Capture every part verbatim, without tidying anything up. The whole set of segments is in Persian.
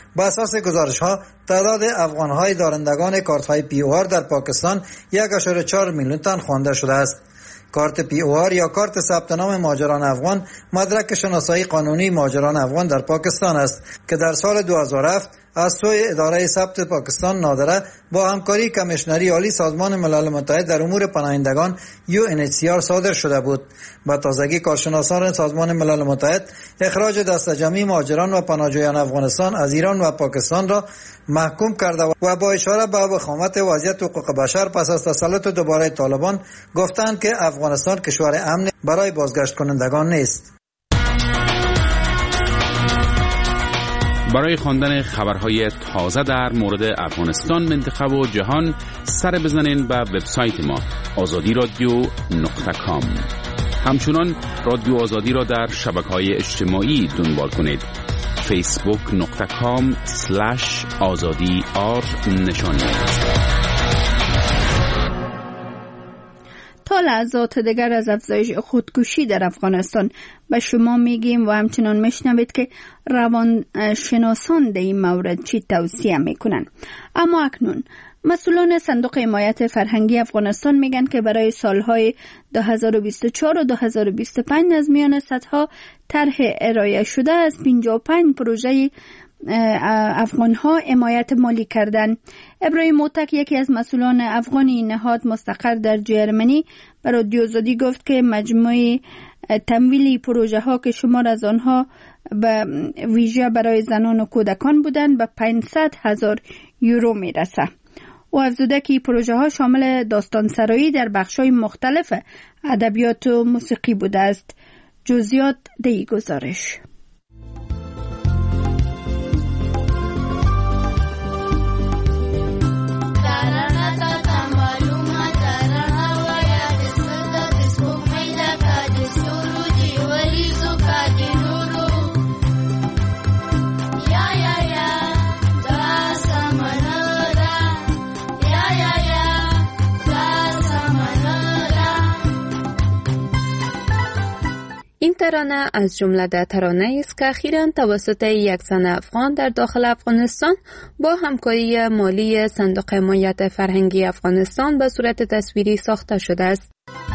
بر اساس گزارش‌ها تعداد افغان‌های دارندگان کارت‌های پی او آر در پاکستان یک و چهار میلیون تن خوانده شده است. کارت پی او آر یا کارت ثبت نام مهاجران افغان مدرک شناسایی قانونی مهاجران افغان در پاکستان است که در سال دو هزار و هفت از سوی اداره ثبت پاکستان نادره با همکاری کمیشنری عالی سازمان ملل متحد در امور پناهندگان یو ان اچ سی آر صادر شده بود. با تازگی کارشناسان سازمان ملل متحد اخراج دسته جمعی مهاجران و پناهجویان افغانستان از ایران و پاکستان را محکوم کرده و با اشاره به وخامت وضعیت حقوق بشر پس از تسلط دوباره طالبان گفتند که افغانستان کشور امن برای بازگشت کنندگان نیست. برای خواندن خبرهای تازه در مورد افغانستان، منطقه و جهان سر بزنین به وبسایت ما آزادی رادیو نقطه کام. همچنان رادیو آزادی را در شبکه‌های اجتماعی دنبال کنید. فیسبوک نقطه کام سلش آزادی آر نشانی. تا لحظات دیگر از افزایش خودکشی در افغانستان به شما میگیم و همچنان میشنوید که روانشناسان در این مورد چی توصیه میکنن. اما اکنون مسئولان صندوق حمایت فرهنگی افغانستان میگن که برای سالهای دو هزار و بیست و چهار و دو هزار و بیست و پنج از میان صدها طرح ارائه شده از پنجاه و پنج پروژه افغان ها حمایت مالی کردن. ابراهیم موتک، یکی از مسئولان افغان این نهاد مستقر در جرمنی، به رادیو آزادی گفت که مجموع تمویل پروژه ها که شمار از آنها به ویژه برای زنان و کودکان بودند به پانصد هزار یورو میرسه. او افزوده که پروژه ها شامل داستان سرایی در بخش‌های مختلف ادبیات و موسیقی بوده است. جزئیات در این گزارش. این ترانه از جمله ترانه است که اخیراً توسط یک زن افغان در داخل افغانستان با همکاری مالی صندوق حمایت فرهنگی افغانستان به صورت تصویری ساخته شده است.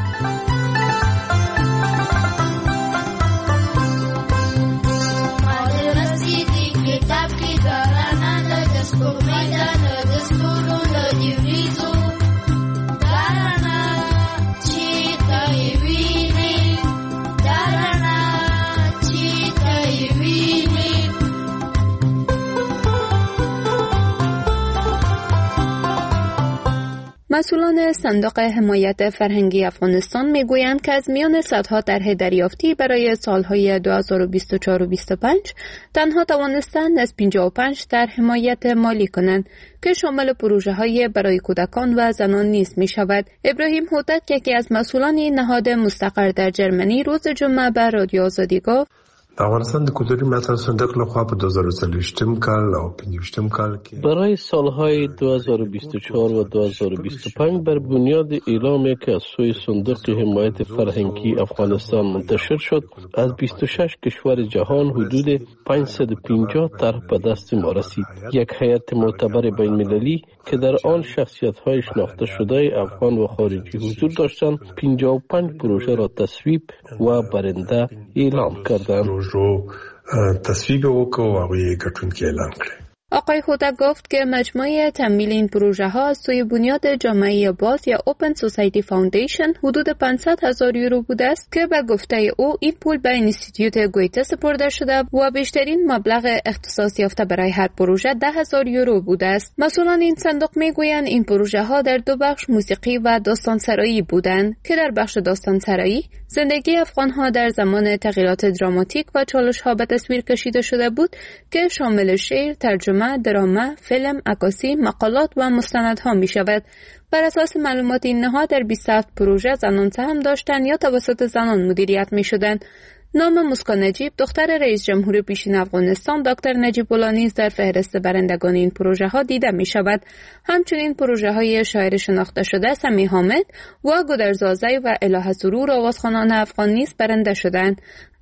مسئولان صندوق حمایت فرهنگی افغانستان میگویند که از میان صدها طرح دریافتی برای سالهای دو هزار و بیست و چهار و بیست و پنج تنها توانستند از پنجاه و پنج طرح حمایت مالی کنند که شامل پروژه‌های برای کودکان و زنان نیز می‌شود. ابراهیم هوتک، یکی از مسئولان نهاد مستقر در جرمنی، روز جمعه به رادیو آزادی گفت: د افغانستان د کلتوري ملاتړ صندوق لخوا په دو هزار و څلوېښتم کال او پنځویشتم کال کې برای سالهای دو هزار و بیست و چهار و دو هزار و بیست و پنج بر بنیاد اعلامی که از سوی صندوق حمایت فرهنگی افغانستان منتشر شد، از بیست و شش کشور جهان حدود پانصد و پنجاه طرح به دست ما رسید. یک هیئت معتبر بین‌المللی که در آن شخصیت‌های شناخته شده افغان و خارجی حضور داشتند، پنجاه و پنج پروژه را تصویب و برنده اعلام کردند. رو تصویب وکړو او یې ګټونکي اعلان کړي. آقای هوتک گفت که مجموعه تمویل این پروژه ها از سوی بنیاد جامعه باز یا اوپن سوسایتی فاوندیشن حدود پانصد هزار یورو بوده است که به گفته او این پول به اینستیتوت گویته سپرده شده و بیشترین مبلغ اختصاص یافته برای هر پروژه ده هزار یورو بوده است. مسئولان این صندوق میگویند این پروژه ها در دو بخش موسیقی و داستان سرایی بودند که در بخش داستان سرایی زندگی افغان ها در زمان تغییرات دراماتیک و چالش ها به تصویر کشیده شده بود که شامل شعر، ترجمه، دراما، فیلم، عکاسی، مقالات و مستندها می شود. بر اساس معلومات این نهاد در بیست و هفت پروژه زنان سهم داشتند یا توسط زنان مدیریت می شدند. نام مسکان نجیب، دختر رئیس جمهور پیشین افغانستان دکتر نجیب الله نیز در فهرست برندگان این پروژه ها دیده می شود. همچنین پروژه های شاعر شناخته شده سمیع حامد و گودرزازی و الهه سرور آوازخوانان افغان نیز برنده شدند.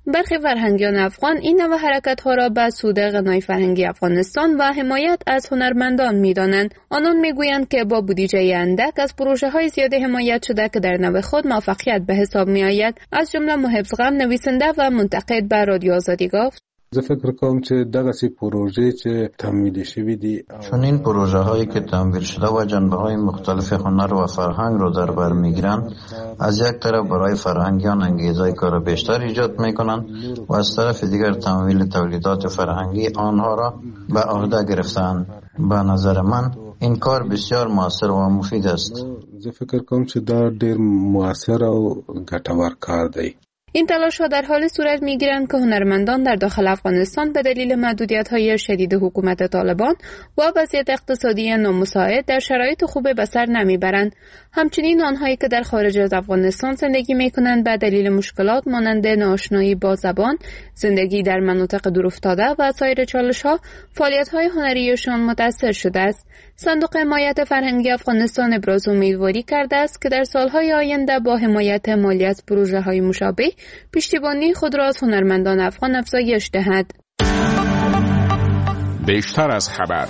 برخی فرهنگیان افغان این نوع حرکت‌ها را به سود غنای فرهنگی افغانستان و حمایت از هنرمندان می‌دانند. آنان می‌گویند که با بودجه اندک از پروژه‌های زیاد حمایت شده که در نوع خود موفقیت به حساب می‌آید. از جمله محب غم، نویسنده و منتقد به رادیو آزادی گفت: زه فکر کوم چې دغه سی پروژې چې تمویل شوی دي، چون این پروژه هایی که تمویل شده و جنبه های مختلف هنر و فرهنگ رو در بر میگیرند، از یک طرف برای فرهنگیان انگیزه کار بیشتر ایجاد میکنند و از طرف دیگر تمویل تولیدات فرهنگی آنها را به عهده گرفتند. به نظر من این کار بسیار موثر و مفید است. زه فکر کوم چې دا ډیر موثر او ګټور کار دی. این تلاش ها در حال صورت می گیرند که هنرمندان در داخل افغانستان به دلیل محدودیت های شدید حکومت طالبان و وضعیت اقتصادی نامساعد در شرایط خوب به سر نمی برند. همچنین آنهایی که در خارج از افغانستان زندگی می کنند به دلیل مشکلات مانند ناآشنایی با زبان، زندگی در مناطق دورافتاده و سایر چالش ها، فعالیت های هنریشان متاثر شده است. صندوق حمایت فرهنگی افغانستان ابراز امیدواری کرده است که در سالهای آینده با حمایت مالی از پروژه های مشابه پشتیبانی خود را از هنرمندان افغان افزایش دهد. بیشتر از خبر.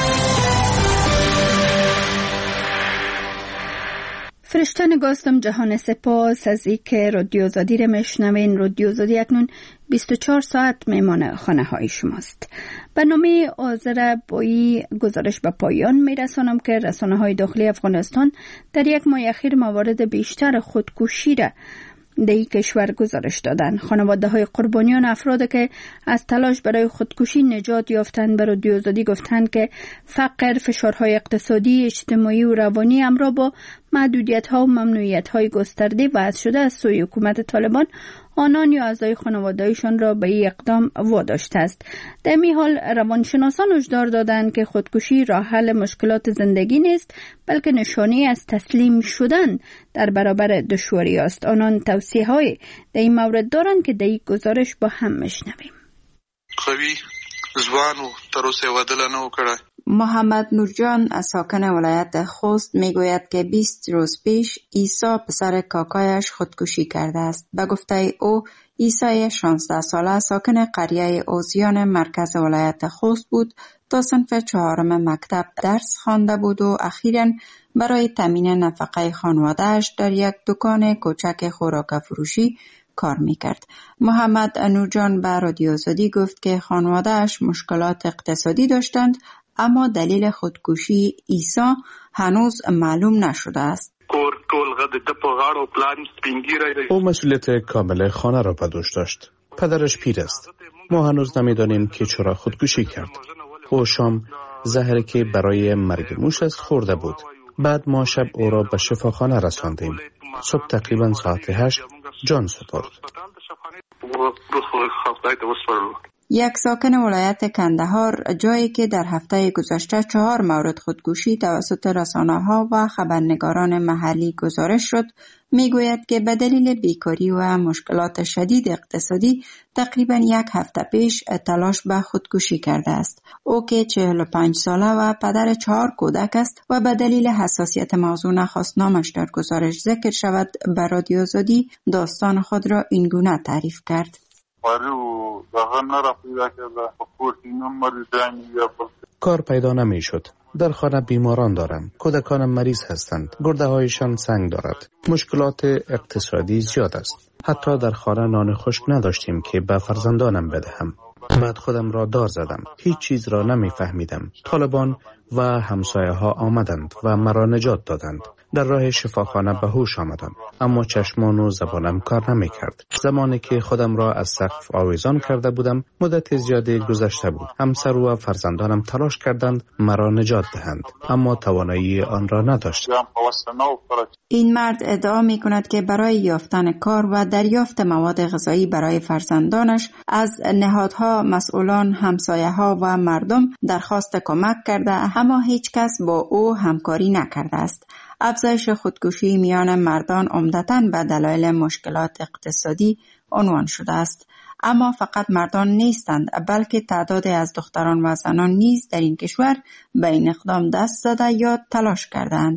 فرشته نگاستم جهان سپاس از ای که رادیو آزادی را میشنوین. رادیو آزادی اکنون بیست و چهار ساعت میمانه خانه های شماست. برنامه آذر بایی گزارش به پایان میرسانم که رسانه های داخلی افغانستان در یک ماه اخیر موارد بیشتر خودکشی را در این کشور گزارش دادند. خانواده های قربانیان افراد که از تلاش برای خودکشی نجات یافتند به رادیو آزادی گفتند که فقر، فشارهای اقتصادی، اجتماعی و روانی همراه با محدودیت ها و ممنوعیت های گسترده وضع شده از سوی حکومت طالبان آنان یا اعضای خانواده‌ایشان را به این اقدام واداشته است. در این حال روانشناسان هشدار دادند که خودکشی راه حل مشکلات زندگی نیست، بلکه نشانه از تسلیم شدن در برابر دشواری است. آنان توصیه های در این مورد دارند که در این گزارش با هم میشنویم. قوی ځوان و تر اوسه واده نه وکړه. محمد نورجان از ساکن ولایت خوست میگوید که بیست روز پیش عیسی پسر کاکایش خودکشی کرده است. به گفته او عیسی شانزده ساله ساکن قریه اوزیان مرکز ولایت خوست بود. تا صنف چهارم مکتب درس خوانده بود و اخیراً برای تامین نفقه خانواده‌اش در یک دکان کوچک خوراک فروشی کار میکرد. محمد نورجان به رادیو آزادی گفت که خانواده‌اش مشکلات اقتصادی داشتند، اما دلیل خودکشی عیسی هنوز معلوم نشده است. او مسئولیت کامل خانه را به دوش داشت. پدرش پیر است. ما هنوز نمیدانیم که چرا خودکشی کرد. او شام زهری که برای مرگ موش است خورده بود. بعد ما شب او را به شفاخانه رساندیم. صبح تقریبا ساعت هشت جان سپرد. یک ساکن ولایت کندهار، جایی که در هفته گذشته چهار مورد خودکشی توسط رسانه‌ها و خبرنگاران محلی گزارش شد، میگوید که به دلیل بیکاری و مشکلات شدید اقتصادی تقریبا یک هفته پیش تلاش به خودکشی کرده است. او که چهل و پنج ساله و پدر چهار کودک است و به دلیل حساسیت موضوع نخواست نامش در گزارش ذکر شود، به رادیو آزادی داستان خود را اینگونه تعریف کرد. کار پیدا نمی شد. در خانه بیماران دارم. کودکانم مریض هستند. گرده هایشان سنگ دارد. مشکلات اقتصادی زیاد است. حتی در خانه نان خشک نداشتیم که به فرزندانم بدهم. بعد خودم را دار زدم. هیچ چیز را نمی فهمیدم. طالبان و همسایه ها آمدند و مرا نجات دادند. در راه شفاخانه به هوش آمدم، اما چشمان و زبانم کار نمی کرد. زمانی که خودم را از سقف آویزان کرده بودم، مدت زیادی گذشته بود. همسر و فرزندانم تلاش کردند مرا نجات دهند، اما توانایی آن را نداشتند. این مرد ادعا می کند که برای یافتن کار و دریافت مواد غذایی برای فرزندانش از نهادها، مسئولان، همسایه ها و مردم درخواست کمک کرده، اما هیچ کس با او همکاری نکرده است. افزایش خودکشی میان مردان عمدتاً به دلایل مشکلات اقتصادی عنوان شده است. اما فقط مردان نیستند، بلکه تعدادی از دختران و زنان نیز در این کشور به این اقدام دست زده یا تلاش کردند.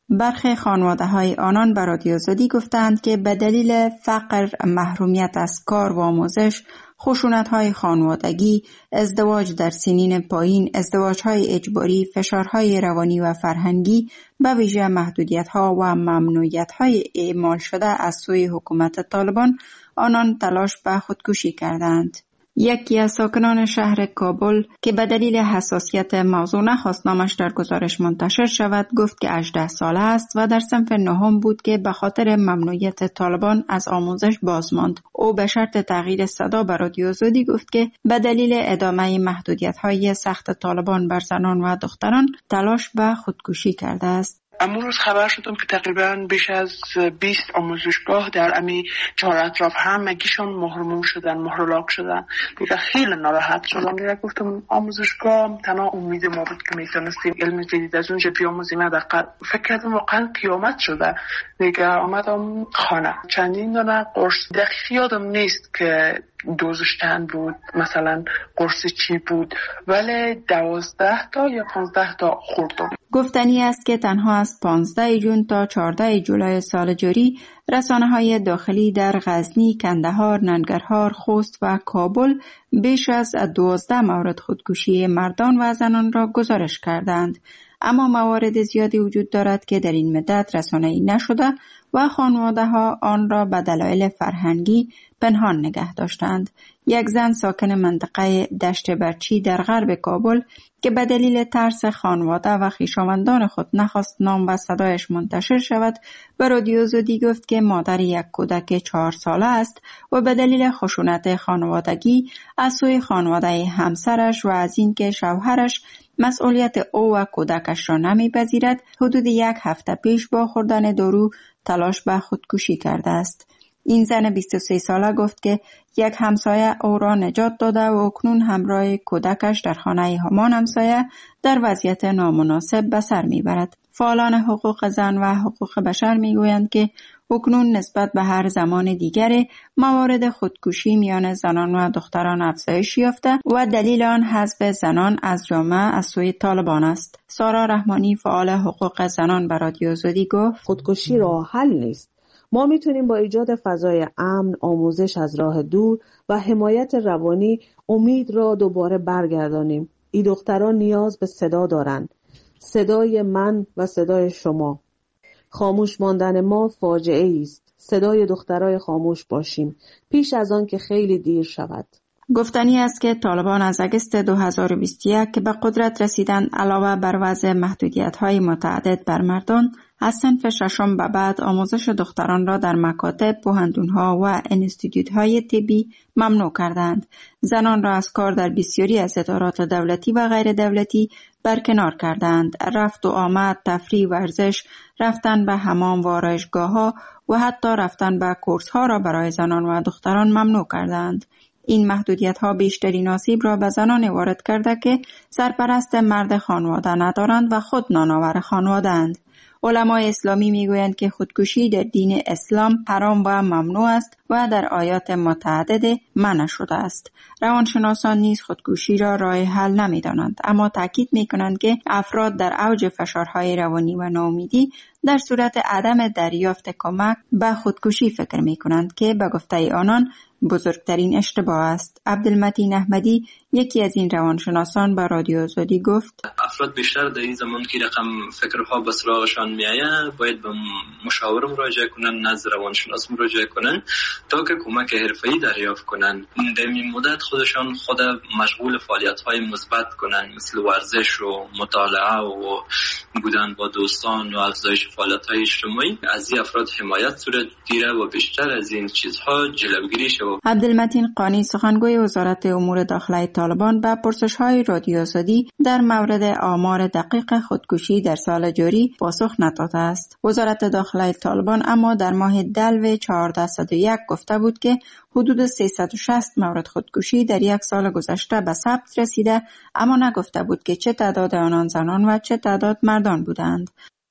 برخی خانواده های آنان به رادیو آزادی گفتند که به دلیل فقر، محرومیت از کار و آموزش، خشونت های خانوادگی، ازدواج در سنین پایین، ازدواج های اجباری، فشارهای روانی و فرهنگی، به ویژه محدودیت ها و ممنوعیت های اعمال شده از سوی حکومت طالبان، آنان تلاش به خودکشی کردند. یکی از ساکنان شهر کابل که به دلیل حساسیت موضوع نخواست نامش در گزارش منتشر شود، گفت که هجده ساله است و در صنف نهم بود که به خاطر ممنوعیت طالبان از آموزش باز ماند. او به شرط تغییر صدا به رادیو آزادی گفت که به دلیل ادامه محدودیت‌های سخت طالبان بر زنان و دختران تلاش به خودکشی کرده است. امروز خبر شدم که تقریبا بیش از بیست آموزشگاه در امی چهار اطراف همگیشون محروم شدن، محرولاک شدن. دیگه خیلی ناراحت شدم. دیگه گفتم آموزشگاه تنها امید ما بود که میتونستیم علم جدید از اونجا بیاموزیم. حداقل فکر کردم واقعا قیامت شده. دیگه آمدم خانه. چندین دونه قرص دقیق یادم نیست که دوزش چند بود، مثلا قرص چی بود، ولی دوازده تا یا پانزده تا خوردم. گفتنی است که تنها از پانزده جون تا چهارده جولای سال جاری رسانه‌های داخلی در غزنی، کندهار، ننگرهار، خوست و کابل بیش از دوازده مورد خودکشی مردان و زنان را گزارش کردند. اما موارد زیادی وجود دارد که در این مدت رسانه‌ای نشده و خانواده‌ها آن را به دلایل فرهنگی پنهان نگه داشتند. یک زن ساکن منطقه دشت برچی در غرب کابل که به دلیل ترس خانواده و خویشاوندان خود نخواست نام و صدایش منتشر شود، به رادیو آزادی گفت که مادر یک کودک چهار ساله است و به دلیل خشونت خانوادگی از سوی خانواده همسرش و از اینکه شوهرش مسئولیت او و کودکش را نمیپذیرد، حدود یک هفته پیش با خوردن دارو تلاش به خودکشی کرده است. این زن بیست و سه ساله گفت که یک همسایه او را نجات داده و اکنون همراه کودکش در خانه همان همسایه در وضعیت نامناسب به سر میبرد. فعالان حقوق زن و حقوق بشر میگویند که اکنون نسبت به هر زمان دیگر موارد خودکشی میان زنان و دختران افزایش یافته و دلیل آن حذف زنان از جامعه از سوی طالبان است. سارا رحمانی، فعال حقوق زنان، به رادیو آزادی گفت خودکشی راه حل نیست. ما میتونیم با ایجاد فضای امن، آموزش از راه دور و حمایت روانی امید را دوباره برگردانیم. این دختران نیاز به صدا دارند. صدای من و صدای شما. خاموش ماندن ما فاجعه است. صدای دخترای خاموش باشیم پیش از آن که خیلی دیر شود. گفتنی است که طالبان از اگست دو هزار و بیست و یک که به قدرت رسیدند، علاوه بر وضع محدودیت‌های متعدد بر مردان، از صنف ششم به بعد آموزش دختران را در مکاتب، پوهنتون‌ها و انستیتوت‌های طبی ممنوع کردند. زنان را از کار در بسیاری از ادارات دولتی و غیر دولتی برکنار کردند. رفت و آمد، تفریح، ورزش، رفتن به حمام و آرایشگاه‌ها و حتی رفتن به کورس‌ها را برای زنان و دختران ممنوع کردند. این محدودیت‌ها بیشترین آسیب را به زنان وارد کرده که سرپرست مرد خانواده ندارند و خود نانآور خانواده‌اند. علمای اسلامی میگویند که خودکشی در دین اسلام حرام و ممنوع است و در آیات متعدد منع شده است. روانشناسان نیز خودکشی را راه حل نمی‌دانند، اما تاکید می‌کنند که افراد در اوج فشارهای روانی و ناامیدی در صورت عدم دریافت کمک به خودکشی فکر می‌کنند که به گفته آنان بزرگترین اشتباه است. عبدالمتین احمدی، یکی از این روانشناسان، به رادیو آزادی گفت افراد بیشتر در این زمان که رقم فکرها به سراغشان میآید باید به مشاور مراجعه کنن، نزد روانشناس مراجعه کنن تا که کمک حرفه‌ای دریافت کنن. در این مدت خودشان خود مشغول فعالیت‌های مثبت کنن، مثل ورزش و مطالعه و بودن با دوستان و افزایش فعالیت‌های اجتماعی. از این افراد حمایت صورت گیره و بیشتر از این چیزها جلوگیری شود. عبدالمتین قانی، سخنگوی وزارت امور داخلی طالبان، به پرسش‌های رادیو آزادی در مورد آمار دقیق خودکشی در سال جاری پاسخ نداده است. وزارت داخلی طالبان اما در ماه دلو چهارده صد و یک گفته بود که حدود سیصد و شصت مورد خودکشی در یک سال گذشته به ثبت رسیده، اما نگفته بود که چه تعداد آنان زنان و چه تعداد مردان بودند.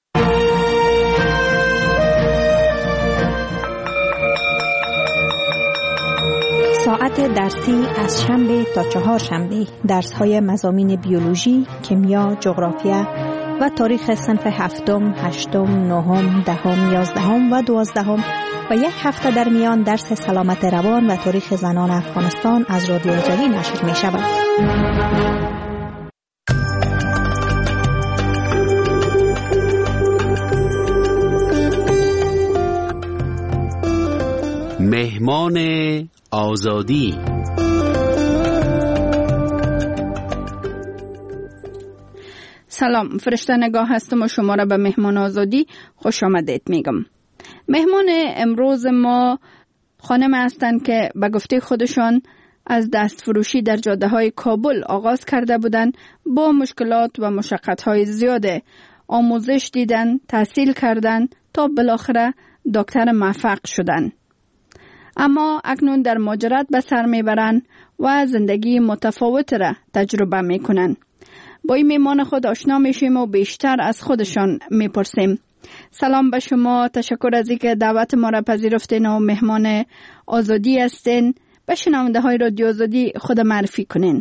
ساعت درسی از شنبه تا چهارشنبه درس‌های مضامین بیولوژی، کیمیا، جغرافیا، و تاریخ صنف هفتم، هشتم، نهم، دهم، یازدهم و دوازدهم و یک هفته در میان درس سلامت روان و تاریخ زنان افغانستان از رادیو آزادی نشر می شود. مهمان آزادی. سلام، فرشته نگاه هستم و شما را به مهمان آزادی خوش آمدید میگم. مهمان امروز ما خانم هستند که به گفته خودشان از دست فروشی در جاده های کابل آغاز کرده بودند. با مشکلات و مشقت های زیاده آموزش دیدن، تحصیل کردن تا بالاخره دکتر موفق شدن. اما اکنون در مهاجرت به سر میبرن و زندگی متفاوت را تجربه میکنن. با این میمان خود آشنا میشیم و بیشتر از خودشان میپرسیم. سلام به شما، تشکر از اینکه دعوت ما را پذیرفتین و مهمان آزادی هستین. به شنونده های رادیو آزادی خود معرفی کنین.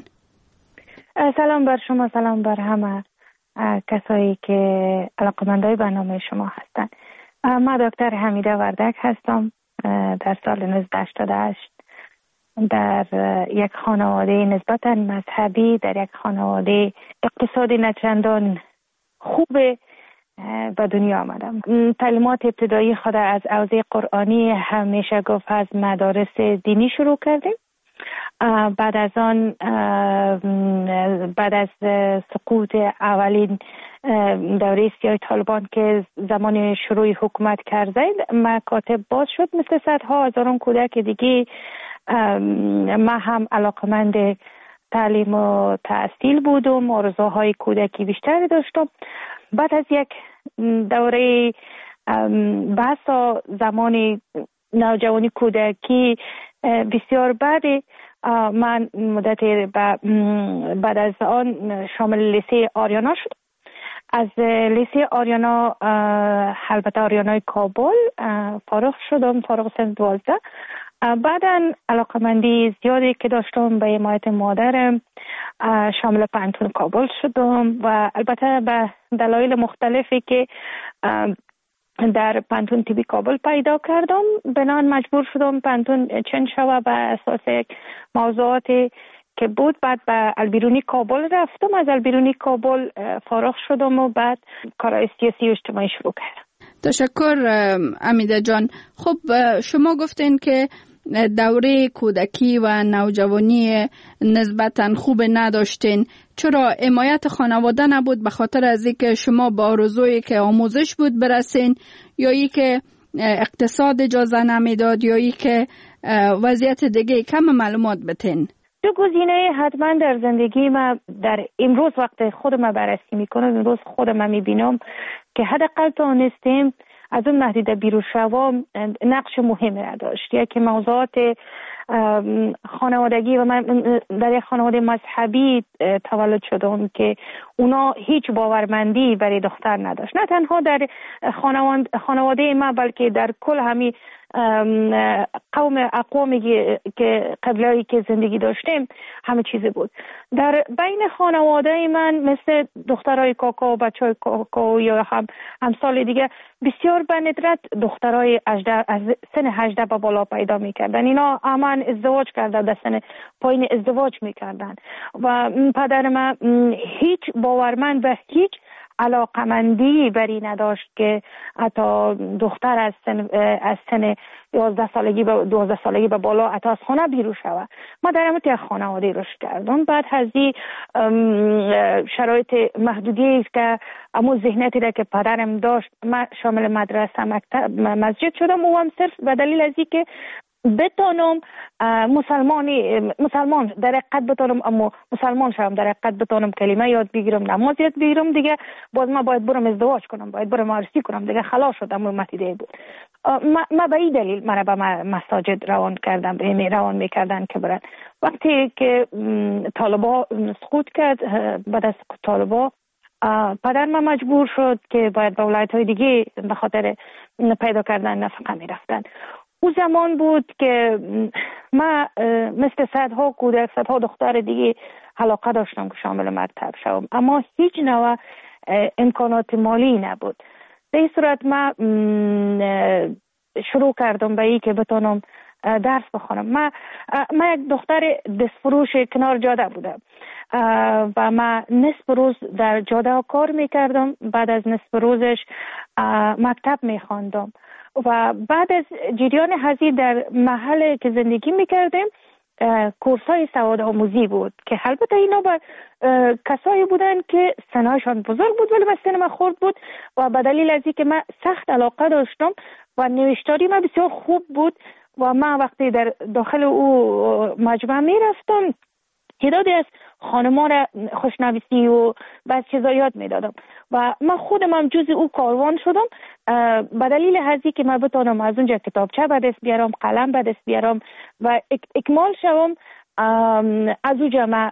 سلام بر شما، سلام بر همه کسایی که علاقه‌مندای برنامه شما هستن. من دکتر حمیده وردک هستم. در سال نوزده هشتاد و هشت در یک خانواده نسبتاً مذهبی، در یک خانواده اقتصادی نچندان خوب به دنیا آمدم. تعلیمات ابتدایی خود از حوزه قرآنی همیشه گفت از مدارس دینی شروع کردیم. بعد از آن بعد از سقوط اولین دوره سیاه طالبان که زمان شروع حکومت کرده مکاتب باز شد، مثل صدها هزاران کودک دیگه ما هم علاقمند تعلیم و تحصیل بودم، آرزوهای کودکی بیشتری داشتم. بعد از یک دوره بحث زمان نوجوانی کودکی بسیار بعد من مدت بعد از آن شامل لیسه آریانا شد. از لیسه آریانا البته آریانای کابل فارغ شدم، فارغ سن دوازده. بعداً علاقمندی زیادی که داشتم به حمایت مادرم شامل پانتون کابل شدم و البته به دلایل مختلفی که در پانتون تیبی کابل پیدا کردم بنان مجبور شدم پانتون چنج شوه به اساس موضوعاتی که بود. بعد به البیرونی کابل رفتم، از البیرونی کابل فارغ شدم و بعد کارهای سیاسی و اجتماعی شروع کردم. تشکر امیده جان. خب شما گفتین که دوره کودکی و نوجوانی نسبتاً خوب نداشتین. چرا حمایت خانواده نبود؟ به خاطر از اینکه شما با آرزویی که آموزش بود برسین، یا ای که اقتصاد اجازه نمیداد، یا ای که وضعیت دیگه؟ کم معلومات بتین. دو گزینه حتما در زندگی ما در امروز وقت خودم بررسی میکنم، امروز خودم میبینم که حداقل تونستیم از اون نهدیده بیرون شوام نقش مهمی را داشت. یکی موضوعات خانوادگی و من در یک خانواده مذهبی تولد شدم که اونا هیچ باورمندی برای دختر نداشت، نه تنها در خانواده ما بلکه در کل همین قوم اقوامی که قبلایی که زندگی داشتیم همه چیز بود. در بین خانواده من مثل دخترای کاکا و بچهای کاکا یا هم همسال دیگه بسیار به ندرت دخترای از سن هجده به بالا پیدا میکردن. اینا امان ازدواج کرده، در سن پایین ازدواج میکردن و پدر من هیچ باورمند به هیچ علاقمندی بری نداشت که حتی دختر از سن از سن یازده سالگی به دوازده سالگی به بالا حتی از خانه بیرون شود. ما در همون یک خانواده رشد کردم. بعد از این شرایط محدودی است که امو ذهنیتی را که پدرم داشت، من شامل مدرسه مکتب مسجد شدم و هم صرف به دلیل از این که بتانم مسلمانی مسلمان در حقیقت بتانم، اما مسلمان شدم در حقیقت بتانم کلمه یاد بگیرم، نماز یاد بگیرم، دیگه باز ما باید برم ازدواج کنم، باید برم عروسی کنم، دیگه خلاص شدم. اون متیده بود. ما, ما به این دلیل مرا به مساجد روان کردم، به روان میکردن که برن. وقتی که طالبا سقوط کرد، بعد از سقوط طالبا پدر ما مجبور شد که باید به ولایت‌های دیگه به خاطر پیدا کردن نفقه میرفتن. اون زمان بود که ما مثل صدها کودک، صدها دختر دیگه علاقه داشتم که شامل مکتب شوم، اما هیچ نوع امکانات مالی نبود. در این صورت ما شروع کردم به این که بتونم درس بخونم. ما ما یک دختر دستفروش کنار جاده بودم و ما نصف روز در جاده کار میکردم. بعد از نصف روزش مکتب میخواندم و بعد از جریان هزی در محل که زندگی میکردیم کورس های سواد آموزی بود که البته اینا با کسایی بودن که سنایشان بزرگ بود ولی سن من خرد بود و به دلیل از اینکه من سخت علاقه داشتم و نوشتاری من بسیار خوب بود و من وقتی در داخل او مجمع می رفتم تعدادی از خانمان را خوشنویسی و بعض چیزا یاد می دادم و من خودم هم جز او کاروان شدم به دلیل هزی که من بتونم از اونجا کتابچه به دست بیارم، قلم به دست بیارم و اکمال شوم. از اونجا من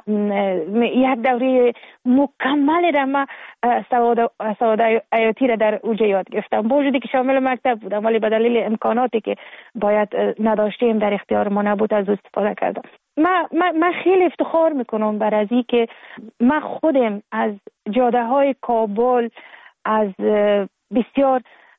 یک دوره مکمل را من سواد سواد حیاتی را در اونجا یاد گرفتم، با وجودی که شامل مکتب بودم ولی به دلیل امکاناتی که باید نداشتیم در اختیار ما نبود از استفاده کردم. من من خیلی افتخار میکنم بر از این که من خودم از جاده های کابل، از بسیار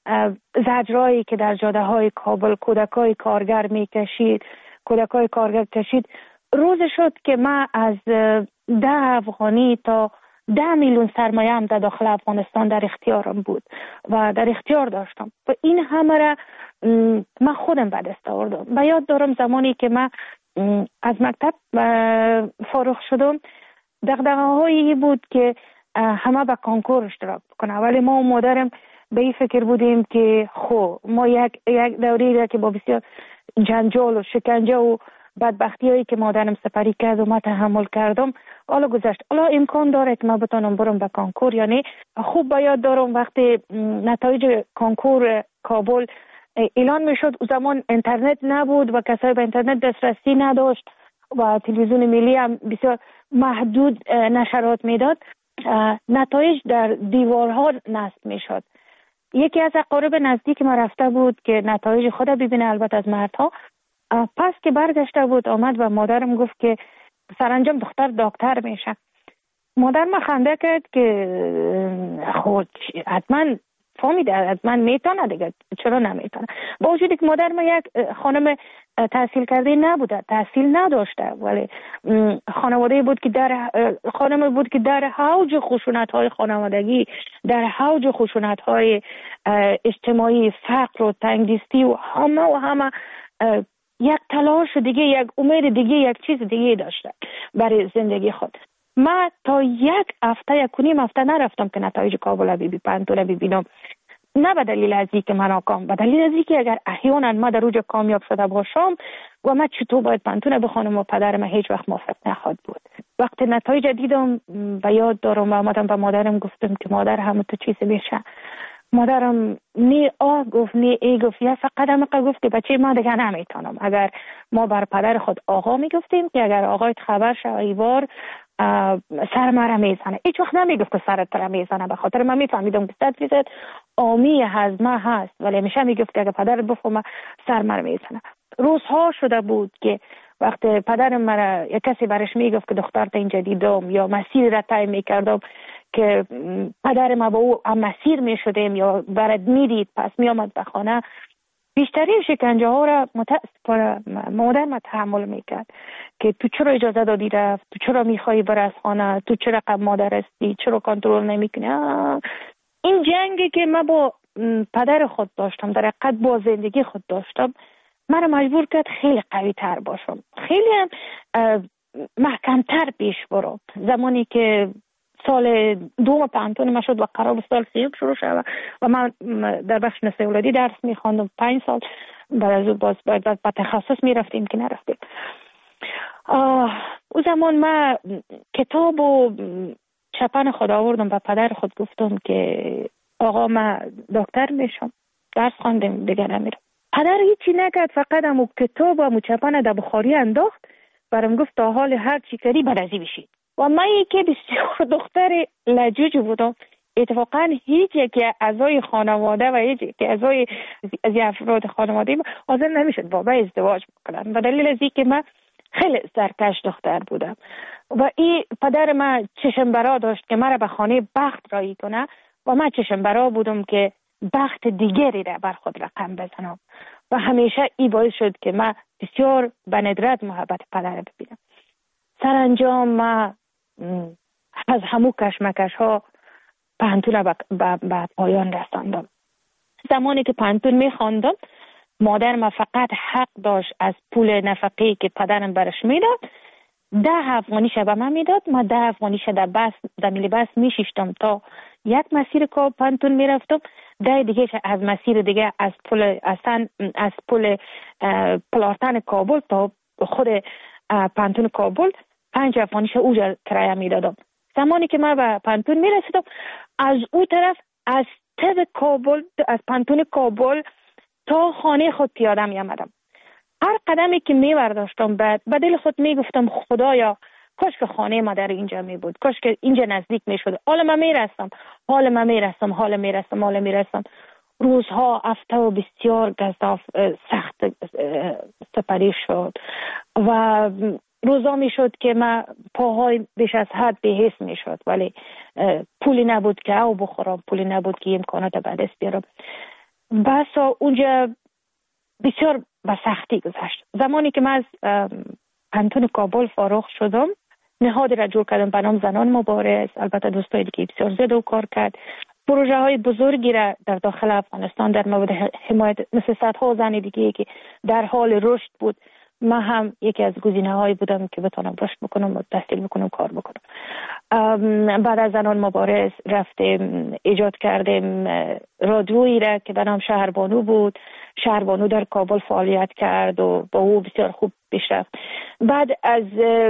زجرایی که در جاده های کابل کودکای کارگر میکشید کودکای کارگر کشید روز شد که من از ده افغانی تا ده میلیون سرمایه هم در داخل افغانستان در اختیارم بود و در اختیار داشتم و این همه را من خودم به دست آوردم. و یاد دارم زمانی که من از مکتب فارغ شدم دغدغه هایی بود که همه به کنکور اشتراک بکنه، ولی ما و مادرم به این فکر بودیم که خب ما یک یک دوری را که با بسیار جنجال و شکنجه و بدبختی هایی که مادرم سپری کرد و ما تحمل کردم حالا گذشت، حالا امکان داره که ما بتونم برم به کنکور. یعنی خوب باید دارم وقتی نتایج کنکور کابل اعلان میشد، او زمان اینترنت نبود و کسایی به اینترنت دسترسی نداشت و تلویزیون ملی هم بسیار محدود نشرات میداد، نتایج در دیوارها نصب میشد. یکی از اقارب نزدیک ما رفته بود که نتایج خود ببینه، البته از مردها. پس که برگشته بود آمد و مادرم گفت که سرانجام دختر دکتر میشه. مادر ما خنده کرد که خود حتما فهمیده حتما میتونه دیگه، چرا نمیتونه؟ با وجودی که مادر ما یک خانم تحصیل کرده نبوده، تحصیل نداشته، ولی خانواده بود که در خانم بود که در حوج خشونت های خانوادگی، در حوج خشونت های اجتماعی، فقر و تنگدستی و همه و همه یک تلاش دیگه، یک امید دیگه، یک چیز دیگه داشته برای زندگی خود. من تا یک هفته یک کنیم هفته نرفتم که نتایج کابل بی بی پنتون ببینم، نه به دلیل از اینکه من آکام، به دلیل از اینکه اگر احیانا ما در اوج کامیاب شده باشم و من چطور باید پنتون بخونم و پدرم هیچ وقت موافق نخواد بود. وقتی نتایج دیدم و یاد دارم و آمدم به مادرم گفتم که مادر همه تو چیزی میشه. مادرم نی آه گفت نی ای گفت، یا فقط هم گفت که بچه ما دیگه نمیتونم. اگر ما بر پدر خود آقا میگفتیم که اگر آقایت خبر شه ایوار سر مرا میزنه، هیچ وقت نمیگفت که سرت را میزنه، به خاطر من میفهمیدم که صد فیصد آمی هضمه هست، ولی همیشه میگفت که اگر پدر بفهمه سر مرا میزنه. روزها شده بود که وقتی پدرم مرا یک کسی برش میگفت که دخترت اینجا دیدم یا مسیر را طی میکردم که پدر ما با او هم مسیر میشدیم یا برد میدید پس میامد به خانه، بیشترین شکنجه ها را متاسفانه مادر ما تحمل میکرد که تو چرا اجازه دادی رفت، تو چرا میخوایی بر از خانه، تو چرا قب مادر هستی، چرا کنترل نمیکنی. این جنگی که من با پدر خود داشتم، در حقیقت با زندگی خود داشتم، من مجبور کرد خیلی قوی تر باشم، خیلی هم محکم تر پیش برم. زمانی که سال دوم پانتون ما شد و قرار بود سال سیوم شروع شد و من در بخش نسل اولادی درس میخواندم پنج سال، بعد از باز باید با تخصص میرفتیم که نرفتیم. او زمان من کتاب و چپن خود آوردم و پدر خود گفتم که آقا من دکتر میشم، درس خواندم دیگه نمیرم. پدر هیچی نکرد، فقط همو کتاب و همو چپن در بخاری انداخت، برام گفت تا حال هر چی کردی برازی بشید. و من یکی بسیار دختر لجوج بودم، اتفاقا هیچ یکی اعضای خانواده و هیچ یکی اعضای از افراد خانواده حاضر نمیشد با من ازدواج بکنن، به دلیل از اینکه من خیلی سرکش دختر بودم و این پدر من چشم برا داشت که مرا به خانه بخت رایی کنه و من چشم برا بودم که بخت دیگری را بر خود رقم بزنم و همیشه این باعث شد که من بسیار به ندرت محبت پدر ببینم. سرانجام من از همو کشمکش ها پانتون را به پایان رساندم. زمانی که پانتون می خواندم مادر من فقط حق داشت از پول نفقه‌ای که پدرم برش میداد ده افغانی شه به من میداد. ما ده افغانی شه در بس در میلی بس میشیشتم تا یک مسیر که پانتون میرفتم، ده دیگه از مسیر دیگه از پل اصلا از پل پلارتن کابل تا خود پانتون کابل پنج افغانی شه اوجا کرایه میدادم. زمانی که من به پانتون میرسیدم از او طرف از تب کابل از پانتون کابل تا خانه خود پیاده می آمدم. هر قدمی که می برداشتم بعد به دل خود می گفتم خدایا کاش که خانه ما در اینجا می بود، کاش که اینجا نزدیک می شد. حالا من می رسم حالا من می رسم حالا می رسم حالا می رسم روزها هفته و بسیار گزاف سخت سپری شد و روزا می شد که من پاهای بیش از حد به حس می شد، ولی پولی نبود که او بخورم، پولی نبود که امکانات به دست بیارم. بسا اونجا بسیار به سختی گذشت. زمانی که من از پانتون کابل فارغ شدم نهادی را جور کردم به نام زنان مبارز. البته دوستای دیگه بسیار زیاده و کار کرد. پروژه های بزرگی را در داخل افغانستان در مورد حمایت مثل صدها زن دیگه که در حال رشد بود، من هم یکی از گزینه هایی بودم که بتونم رشد بکنم و تحصیل بکنم کار بکنم. بعد از زنان مبارز رفتیم ایجاد کردیم رادیویی را که به نام شهربانو بود. شهربانو در کابل فعالیت کرد و با او بسیار خوب پیش رفت. بعد از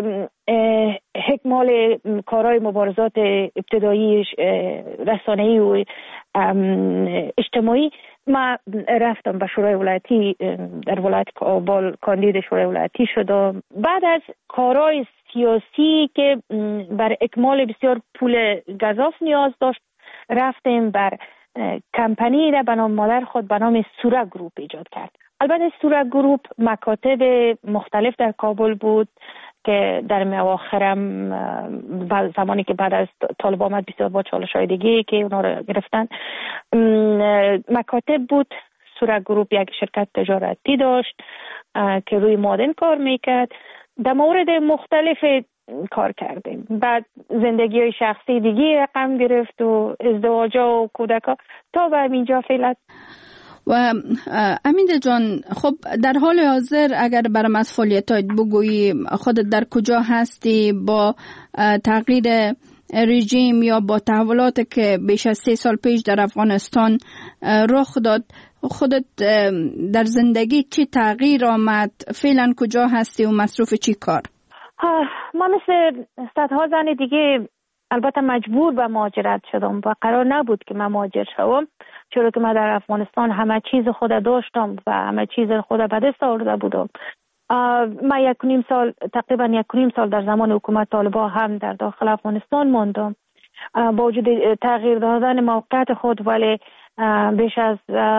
اکمال کارهای مبارزات ابتدایی رسانه‌ای و اجتماعی ما رفتم به شورای ولایتی در ولایت کابل کاندید شورای ولایتی شدم. بعد از کارهای سیاسی که بر اکمال بسیار پول گزاف نیاز داشت رفتیم بر کمپانی را به نام مادر خود به نام سورا گروپ ایجاد کرد. البته سورا گروپ مکاتب مختلف در کابل بود که در مواخرم زمانی که بعد از طالب آمد بسیار با چالش های دیگه که اونا رو گرفتن مکاتب بود. سورا گروپ یک شرکت تجارتی داشت که روی مادن کار میکرد. در مورد مختلف کار کردیم. بعد زندگی های شخصی دیگه رقم گرفت و ازدواج و کودکا تا به اینجا فعلا. و امیده جان، خب در حال حاضر اگر برام از فعالیتات بگویی خودت در کجا هستی با تغییر رژیم یا با تحولات که بیش از سه سال پیش در افغانستان رخ داد، خودت در زندگی چی تغییر آمد؟ فعلا کجا هستی و مصروف چی کار؟ ما مثل صدها زن دیگه البته مجبور به مهاجرت شدم و قرار نبود که من مهاجر شوم، چرا که من در افغانستان همه چیز خود داشتم و همه چیز خود به دست آورده بودم. من یک نیم سال تقریبا یک نیم سال در زمان حکومت طالبان هم در داخل افغانستان ماندم با وجود تغییر دادن موقعیت خود، ولی بیش از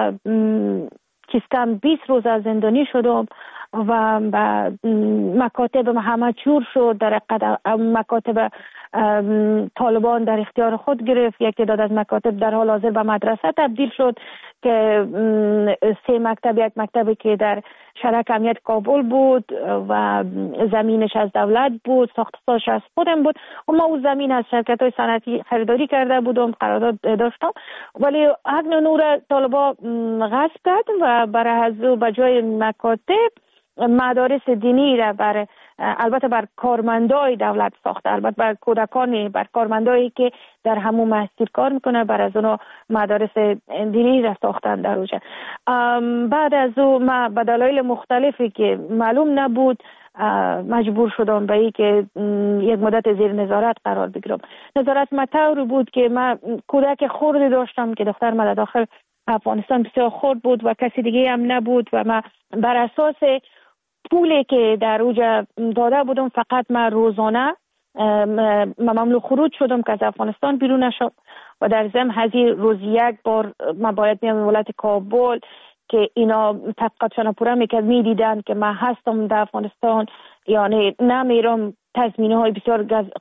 کم بیست روز از زندانی شدم و مکاتب همه چور شد. در مکاتب طالبان در اختیار خود گرفت. یک تعداد از مکاتب در حال حاضر به مدرسه تبدیل شد که سه مکتب، یک مکتبی که در شرک امنیت کابل بود و زمینش از دولت بود، ساختش از خودم بود و ما اون زمین از شرکت های صنعتی خریداری کرده بودم، قرارداد داشتم، ولی حق نور طالبان غصب کرد و برای از به جای مکاتب مدارس دینی را بر البته بر کارمندای دولت ساخته، البته بر کودکانی، بر کارمندایی که در همون مسجد کار میکنه، بر از اونها مدارس دینی را ساختن در اونجا. بعد از اون ما به دلایل مختلفی که معلوم نبود مجبور شدم به این که یک مدت زیر نظارت قرار بگیرم. نظارت ما طوری بود که من کودک خردی داشتم که دختر ما داخل افغانستان بسیار خرد بود و کسی دیگه هم نبود و من بر اساس پولی که در اوجا داده بودم فقط من روزانه ممنوع خروج شدم که از افغانستان بیرون نشم و در ضمن هزینه روز یک بار من باید میام ولایت کابل که اینا تحقیقاتشان پورا میکرد میدیدن که من هستم در افغانستان، یعنی نمیرم، تضمینه های بسیار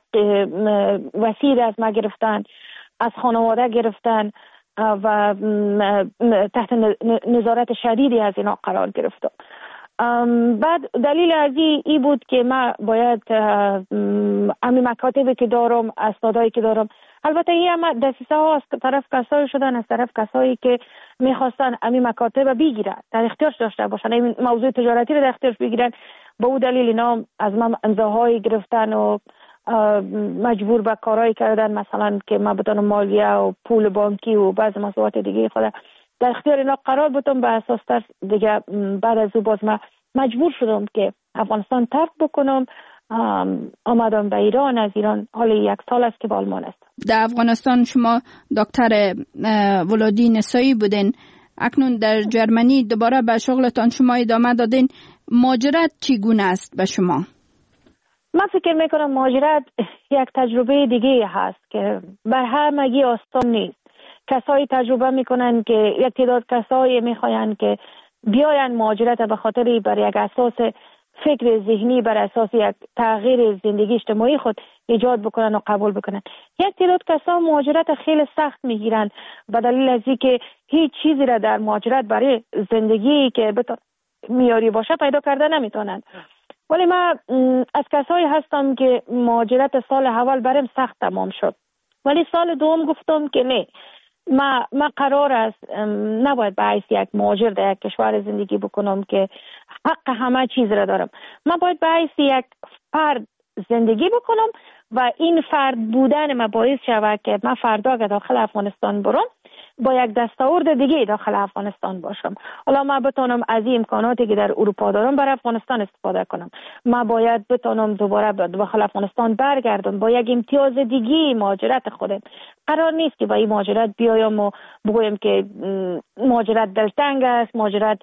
وسیع از ما گرفتن، از خانواده گرفتن و تحت نظارت شدیدی از اینا قرار گرفتم. بعد دلیل از ای بود که ما باید امی مکاتبی که دارم، اسنادایی که دارم، البته این هم دسیسه ها از طرف کسایی شدن، از طرف کسایی که میخواستن امی مکاتب بگیرن، در اختیارش داشته باشن، این موضوع تجارتی رو در اختیارش بگیرن. به اون دلیل اینا از من امضاهایی گرفتن و مجبور به کارایی کردن، مثلا که ما بتونم مالیه و پول بانکی و بعض مسئولیت دیگه خود در اختیار اینا قرار بدم. به اساس تر دیگه بعد از او باز ما مجبور شدم که افغانستان ترک بکنم، آمدم به ایران. از ایران حال یک سال است که به آلمان است. در افغانستان شما دکتر ولادی نسایی بودین، اکنون در جرمنی دوباره به شغلتان شما ادامه دادین. مهاجرت چگونه است به شما؟ من فکر میکنم مهاجرت یک تجربه دیگه هست که بر همگی آسان نیست. کسایی تجربه میکنن که یک تعداد کسایی میخواین که بیاین مهاجرت به خاطر بر یک اساس فکر ذهنی، بر اساس یک تغییر زندگی اجتماعی خود ایجاد بکنن و قبول بکنن. یک تعداد کسا مهاجرت خیلی سخت میگیرن به دلیل از اینکه هیچ چیزی را در مهاجرت برای زندگی که معیاری باشه پیدا کرده نمیتونن. ولی من از کسایی هستم که مهاجرت سال اول برام سخت تمام شد، ولی سال دوم گفتم که نه، ما ما قرار است نباید به حیث یک مهاجر در یک کشور زندگی بکنم که حق همه چیز را دارم. من باید به حیث یک فرد زندگی بکنم و این فرد بودن ما باعث شود که من فردا که داخل افغانستان برم با یک دستاورد دیگه داخل افغانستان باشم. حالا ما بتونم از این امکاناتی که در اروپا دارم بر افغانستان استفاده کنم. ما باید بتونم دوباره داخل افغانستان برگردم با یک امتیاز دیگه مهاجرت خودم. قرار نیست که با این مهاجرت بیایم و بگویم که مهاجرت دلتنگ است، مهاجرت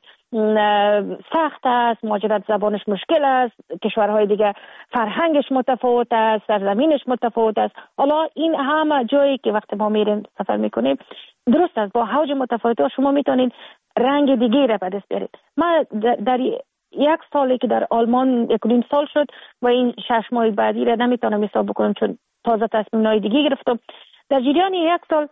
سخت است، مهاجرت زبانش مشکل است، کشورهای دیگه فرهنگش متفاوت است، سرزمینش متفاوت است. حالا این همه جایی که وقتی ما میریم سفر میکنیم درست است، با حوج متفاوت شما میتونید رنگ دیگه را به دست بیارید. من در یک سالی که در آلمان یک نیم سال شد و این شش ماه بعدی را نمیتونم حساب بکنم چون تازه تصمیم‌های دیگه گرفتم. در جریان یک سال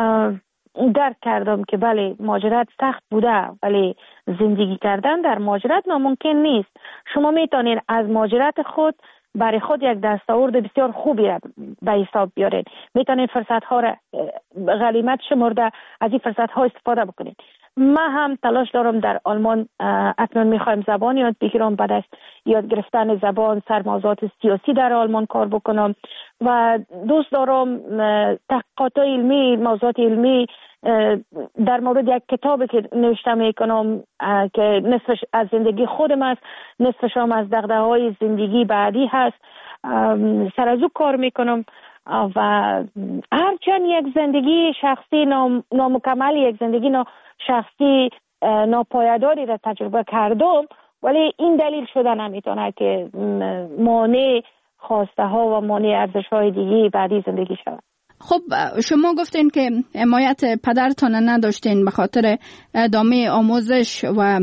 درک کردم که بله مهاجرت سخت بوده، ولی زندگی کردن در مهاجرت ناممکن نیست. شما میتونید از مهاجرت خود برای خود یک دستاورد بسیار خوبی را به حساب بیارید. میتونید فرصت ها را غنیمت شمرده از این فرصت ها استفاده بکنید. من هم تلاش دارم در آلمان اکنون میخوایم زبان یاد بگیرم، بعد از یاد گرفتن زبان سر موضوعات سیاسی در آلمان کار بکنم و دوست دارم تحقیقات علمی، موضوعات علمی در مورد یک کتابی که نوشته میکنم که نصفش از زندگی خودم است، نصفش هم از دغدغه‌های زندگی بعدی هست، سر از او کار میکنم و هرچند یک زندگی شخصی نام، نامکمل، یک زندگی نا شخصی ناپایداری را تجربه کردم، ولی این دلیل شده نمیتونه که مانع خواسته ها و مانع ارزش های دیگه بعدی زندگی شود. خب شما گفتین که حمایت پدرتان نداشتین به خاطر ادامه آموزش و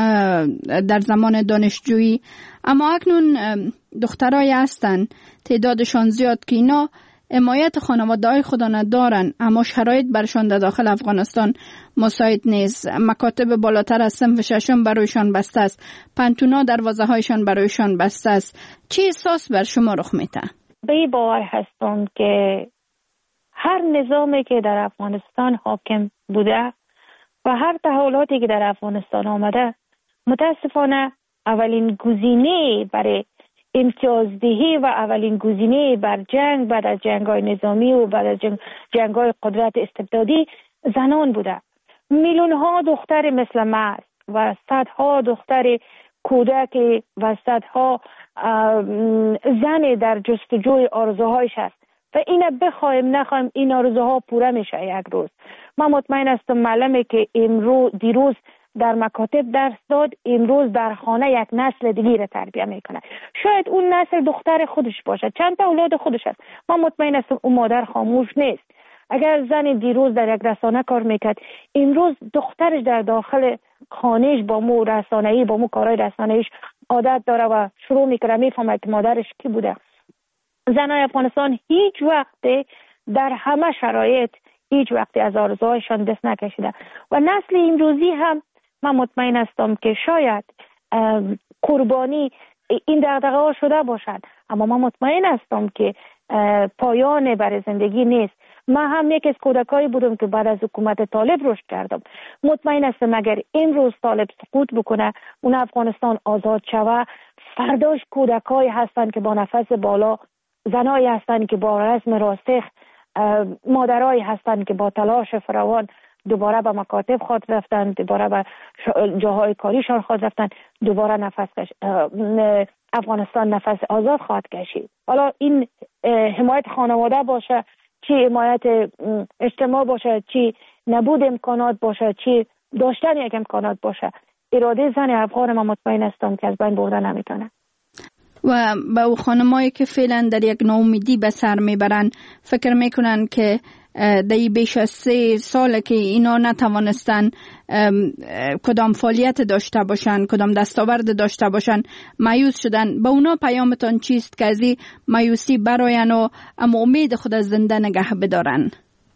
در زمان دانشجویی، اما اکنون دخترای هستن تعدادشان زیاد که اینا حمایت خانواده‌های خود ندارن، اما شرایط برشان در داخل افغانستان مساعد نیست. مکاتب بالاتر از صنف ششم برایشان بسته است، پنتونا دروازه‌هایشان برایشان بسته است. چی احساس بر شما رخ میده؟ به این باور هستم که هر نظامی که در افغانستان حاکم بوده و هر تحولاتی که در افغانستان آمده متاسفانه اولین گزینه برای امتیازدهی و اولین گزینه بر جنگ بعد از جنگ‌های نظامی و بعد از جنگ جنگ‌های قدرت استبدادی زنان بوده. میلیون ها دختر مثل ما و صدها دختر کودک و صدها زن در جستجوی آرزوهایش است و اینا بخوایم نخوایم این آرزوها پوره میشه یک روز. من مطمئن هستم معلمی که امروز دیروز در مکاتب درس داد امروز در خانه یک نسل دیگه را تربیت میکنه. شاید اون نسل دختر خودش باشه، چند تا اولاد خودش است. من مطمئن هستم اون مادر خاموش نیست. اگر زن دیروز در یک رسانه کار میکرد امروز دخترش در داخل خانهش با مو رسانه‌ای با مو کارهای رسانه‌ایش عادت داره و شروع میکنه میفهمه که مادرش کی بوده. زنای افغانستان هیچ وقت در همه شرایط هیچ وقت از آرزوهایشان دست نکشیده و نسل امروزی هم من مطمئن هستم که شاید قربانی این دغدغه ها شده باشد، اما من مطمئن هستم که پایان برای زندگی نیست. من هم یک از کودکایی بودم که بعد از حکومت طالب رشد کردم. مطمئن هستم اگر امروز طالب سقوط بکنه اون افغانستان آزاد شوه، فرداش کودکایی هستند که با نفس بالا، زنایی هستند که با رزم راسخ، مادرایی هستند که با تلاش فراوان دوباره به مکاتب خود رفتن، دوباره به جاهای کاریشان خود رفتن، دوباره نفس کش... افغانستان نفس آزاد خواهد کشید. حالا این حمایت خانواده باشه، چی حمایت اجتماع باشه، چی نبود امکانات باشه، چی داشتن یک امکانات باشه، اراده زن افغان ما مطمئن هستم که از بین بردن نمیتونه. و با او خانمایی که فعلا در یک ناامیدی به سر میبرن، فکر میکنن که در بیش از سه ساله که اینا نتوانستن کدام فعالیت داشته باشن، کدام دستاورد داشته باشن، مایوس شدن. با اونا پیامتان چیست که از این مایوسی براین و اما امید خود از زنده نگه بدارن؟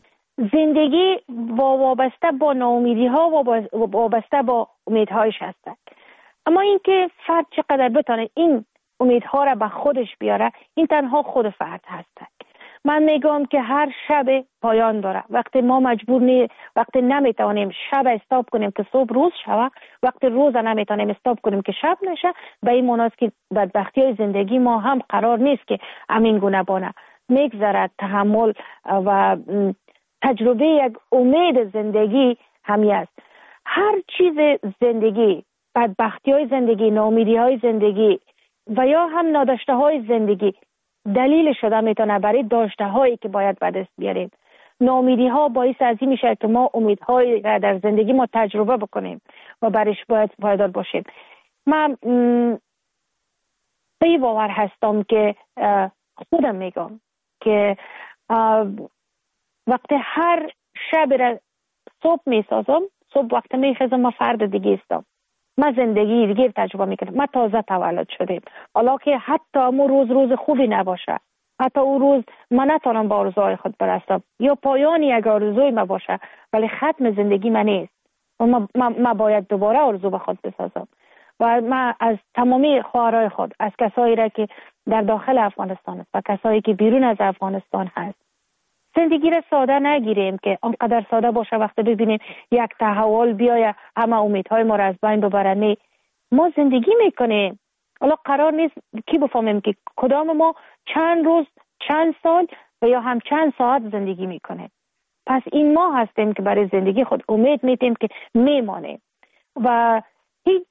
زندگی وابسته با ناامیدی ها و وابسته با امیدهایش هستند، اما اینکه فرد چقدر بتونه این امیدها را به خودش بیاره، این تنها خود فرد هست. من میگم که هر شب پایان داره. وقتی ما مجبور نی وقتی نمیتونیم شب استاپ کنیم که صبح روز شوه، وقتی روز نمیتونیم استاپ کنیم که شب نشه، به این معناست که بدبختی های زندگی ما هم قرار نیست که همین گونه بانه. میگذره تحمل و تجربه یک امید زندگی همی است. هر چیز زندگی، بدبختی های زندگی، ناامیدی های زندگی و یا هم ناداشته های زندگی دلیل شده میتونه برای داشته هایی که باید به دست بیاریم. ناامیدی ها باعث از این میشه که ما امیدهایی را در زندگی ما تجربه بکنیم و برایش باید پایدار باشیم. من به باور هستم که خودم میگم که وقتی هر شب را صبح میسازم، صبح وقتی میخیزم ما فرد دیگه استم، ما زندگی دیگه تجربه میکنم. ما تازه تولد شدیم، حالا که حتی امو روز روز خوبی نباشه، حتی اون روز من نتونم با آرزوهای خود برسم یا پایانی یک آرزوی ما باشه، ولی ختم زندگی من نیست و ما, ما, ما باید دوباره آرزو به خود بسازم. و من از تمامی خواهرای خود، از کسایی را که در داخل افغانستان است و کسایی که بیرون از افغانستان هست، زندگی را ساده نگیریم که آنقدر ساده باشه وقتی ببینیم یک تحول بیایه همه امیدهای ما را از بین ببره. نه، ما زندگی میکنیم. حالا قرار نیست کی بفهمیم که کدام ما چند روز، چند سال و یا هم چند ساعت زندگی میکنیم. پس این ما هستیم که برای زندگی خود امید میتیم که میمانیم و هیچ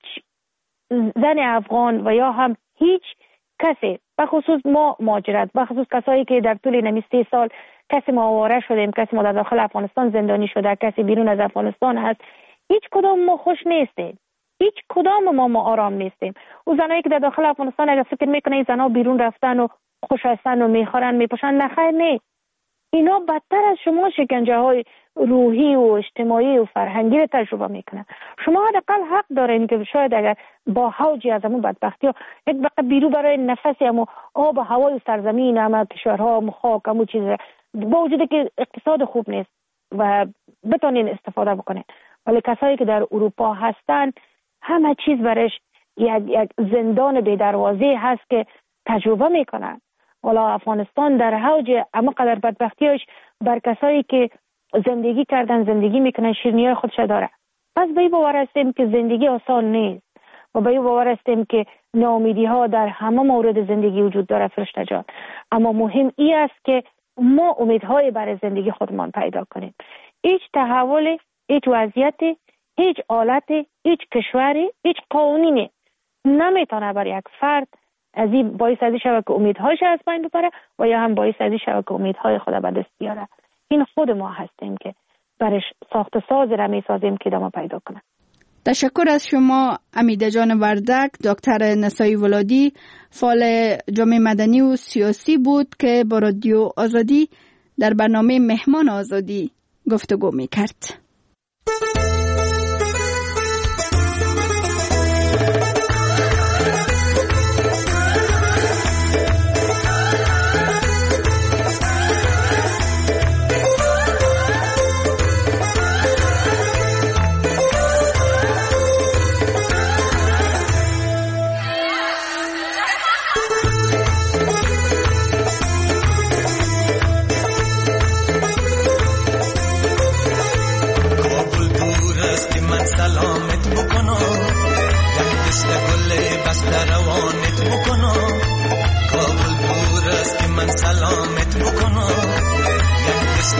زن افغان و یا هم هیچ کسی، بخصوص ما مهاجرت، بخصوص کسایی که در طول نمی سه سال کسی ما آواره شدیم، کسی ما در داخل افغانستان زندانی شده، کسی بیرون از افغانستان هست، هیچ کدام ما خوش نیستیم، هیچ کدام ما ما آرام نیستیم. او زنایی که در داخل افغانستان اگر فکر میکنه این زنها بیرون رفتن و خوش هستن و میخورن میپوشن، نخیر نه، اینا بدتر از شما شکنجه های روحی و اجتماعی و فرهنگی رو تجربه میکنن. شما حداقل حق دارین که شاید اگر با حوجی از همون بدبختی ها یک بقیه بیرو برای نفسی همون آب و هوای سرزمین همه کشورها همون خاک همون چیز با وجوده که اقتصاد خوب نیست و بتونین استفاده بکنین، ولی کسایی که در اروپا هستن همه چیز برش یک, یک زندان بی دروازه هست که تجربه میکنن. حالا افغانستان در حوج اما قدر بدبختیش بر کسایی که زندگی کردن زندگی میکنن شیرینیای خودش داره. پس به این باور هستیم که زندگی آسان نیست و به این باور هستیم که ناامیدی ها در همه مورد زندگی وجود داره فرشته جان، اما مهم این است که ما امیدهای برای زندگی خودمان پیدا کنیم. هیچ تحول، هیچ وضعیت، هیچ حالت، هیچ کشوری، هیچ قانونی نمیتونه برای یک فرد از این باعث از این شود که امیدهایش از بین ببره و یا هم باعث از این شود که امیدهای خود به دست بیاره. این خود ما هستیم که برش ساخت ساز را میسازیم که دما پیدا کنه. تشکر از شما امیده جان وردک. دکتر نسایی ولادی فعال جامعه مدنی و سیاسی بود که با رادیو آزادی در برنامه مهمان آزادی گفتگو میکرد.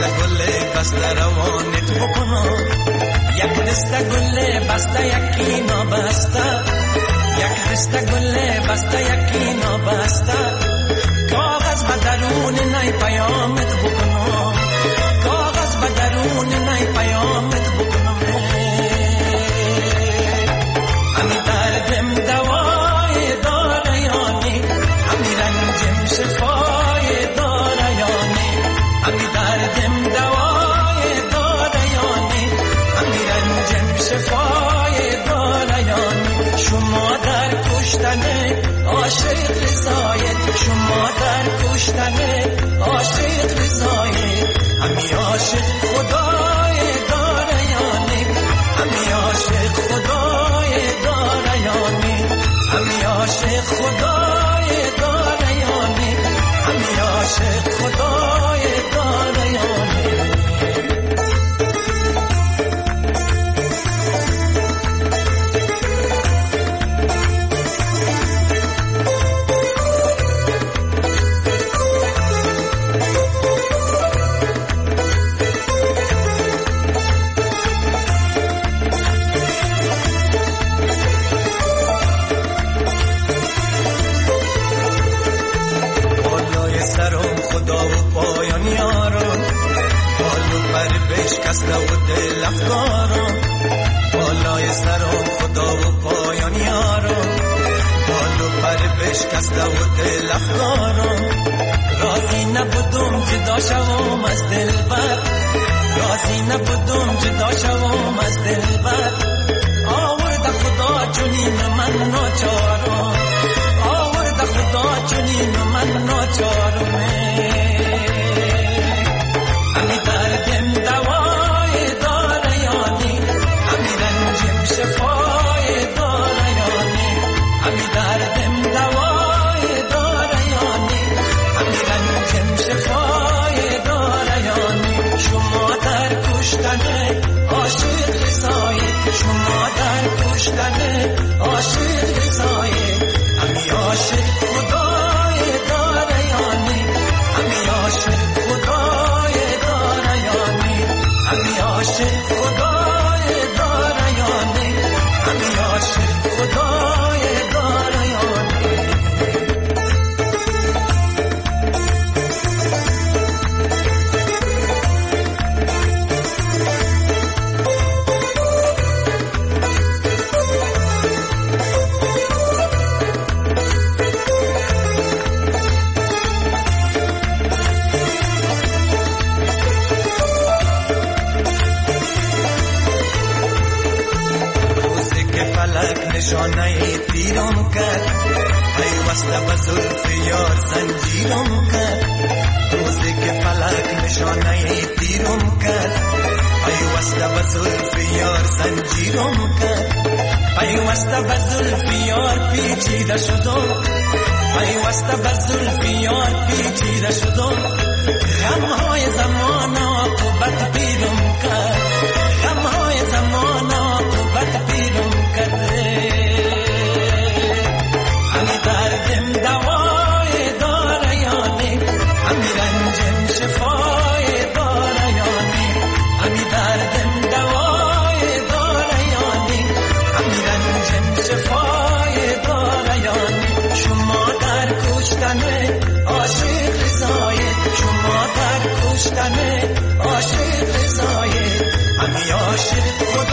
دسته گل بسته روانت بکنم، یک دسته گل بسته یکی نابسته، یک دسته گل بسته یکی نابسته، کاغذ به درون نی پیامت بکنم، کاغذ به درون نی پیامت بکنم. همی دردم دوای داره یانی، همی رنجم شفای داره یانی، همی دردم دوای داره یانی، همی رنجم شفای داره یانی. شما در کشتن عاشق رضایت، شما در کشتن عاشق رضایت، همی عاشق خدای داره یانی، همی عاشق خدای داره یانی، همی عاشق خدای داره یانی، همی عاشق خدای داره یانی. خدا و پایان یارم، بالو پر بشکسته و دل افکارم، بالای سرم خدا و پایان یارم، بالو پر بشکسته و دل افکارم. راضی نبودم جدا شوم از دلبر، راضی نبودم جدا شوم از دلبر، آورد خدا چنین من ناچارم، آورد خدا چنین من ناچارم. همی دردم دوای داره یانی، همی رنجم شفای داره یانی، همی دردم دوای داره یانی، همی رنجم شفای داره یانی. شما در کشتن عاشق رضایت، شما در کشتن عاشق رضایت، همی عاشق خدای داره یانی، همی عاشق خدای داره یانی، همی عاشق خدای داره یانی، همی عاشق خدای داره یانی. نشانه تیرم کرد، پیوسته به زلف یار زنجیرم کرد، روزی که فلک نشانه تیرم کرد، پیوسته به زلف یار زنجیرم کرد، پیوسته به زلف یار پیچیده شدم، پیوسته به زلف یار پیچیده شدم. غمهای زمان عاقبت پیرم کرد، غمهای زمان عاقبت پیرم کرد. همی دردم دوای داره یانی، همی رنجم شفای داره یانی، همی دردم دوای داره یانی، همی رنجم شفای داره یانی. شما در کشتن عاشق رضایت، شما در کشتن عاشق رضایت، همی عاشق خدا